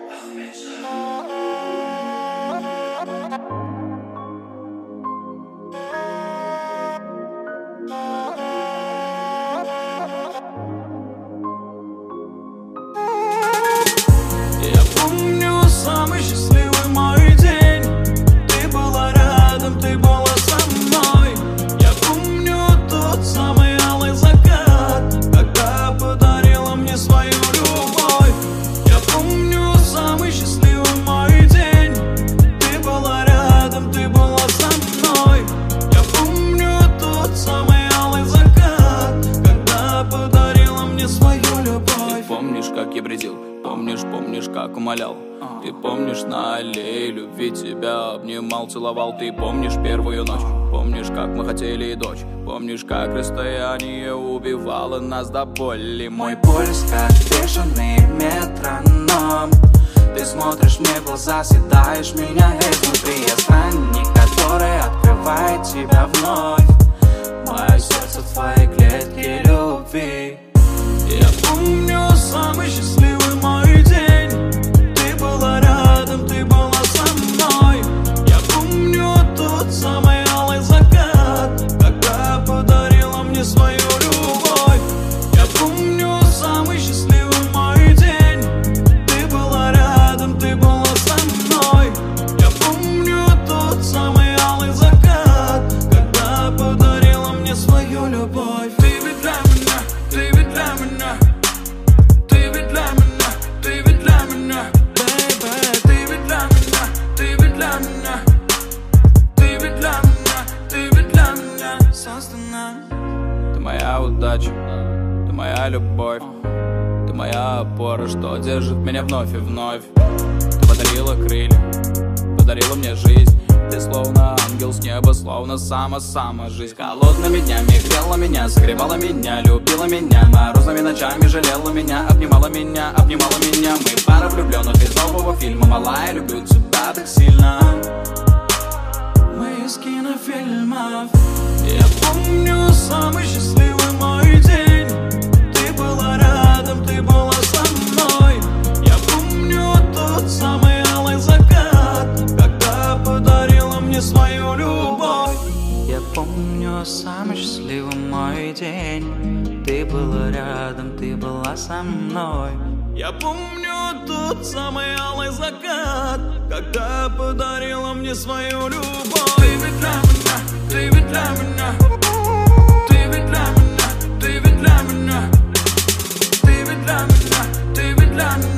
Я помню самый счастливый мой день. Ты была рядом, ты была со мной. Я помню тот самый алый закат, когда подарила мне свою любовь. Я помню самый счастливый мой день. Ты была рядом, ты была со мной. Я помню тот самый алый закат, когда подарила мне свою любовь. Ты помнишь, как я бредил? Помнишь, как умолял? Ты помнишь, на аллее любви тебя обнимал, целовал? Ты помнишь первую ночь? Помнишь, как мы хотели дочь? Помнишь, как расстояние убивало нас до боли? Мой пульс как бешеный метроном. Ты смотришь мне в глаза, съедаешь меня изнутри. Я странник, который открывает тебя вновь. Мое сердце в твоей клетке любви. Я помню самый счастливый мой день. Ты была рядом, ты была со мной. Я помню тот самый алый закат, когда подарила мне свою любовь. Я помню самый счастливый мой день. Ты была рядом, ты была со мной. Я помню тот самый алый закат, когда подарила мне свою любовь. Ты ведь для меня, ты ведь для меня. Ты ведь для меня, ты ведь для меня, baby. Ты ведь для меня, ты ведь для меня. Ты ведь для меня, ты ведь для меня создана. Ты моя удача, ты моя любовь, ты моя опора, что держит меня вновь и вновь. Ты подарила крылья, подарила мне жизнь. Ты словно ангел с неба, словно сама жизнь. Холодными днями грела меня, согревала меня, любила меня. Морозными ночами жалела меня, обнимала меня, обнимала меня. Мы пара влюбленных из нового фильма. Малая, люблю тебя так сильно. Мы из кинофильмов. Я помню самый счастливый мой день. Ты была рядом, ты была со мной. Я помню тот самый алый закат, когда подарила мне свою любовь. Я помню самый счастливый мой день. Ты была рядом, ты была со мной. Я помню тот самый алый закат, когда подарила мне свою любовь. Ты ведь для меня, ты ведь для меня. Ты ведь для меня, ты ведь для меня. Ты ведь для меня, ты ведь для меня.